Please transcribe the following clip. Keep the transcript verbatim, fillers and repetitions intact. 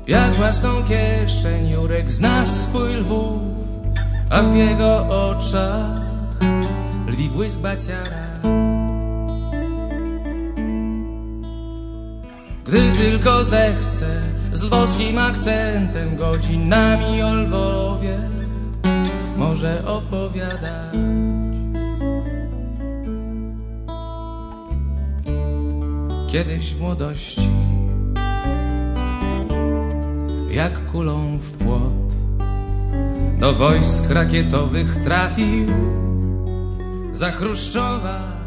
Jak własną kieszeń Jurek zna swój Lwów, a w jego oczach lwi błysk baciara. Gdy tylko zechce, z lwowskim akcentem godzinami o Lwowie może opowiadać. Kiedyś w młodości, jak kulą w płot, do wojsk rakietowych trafił za Chruszczowa.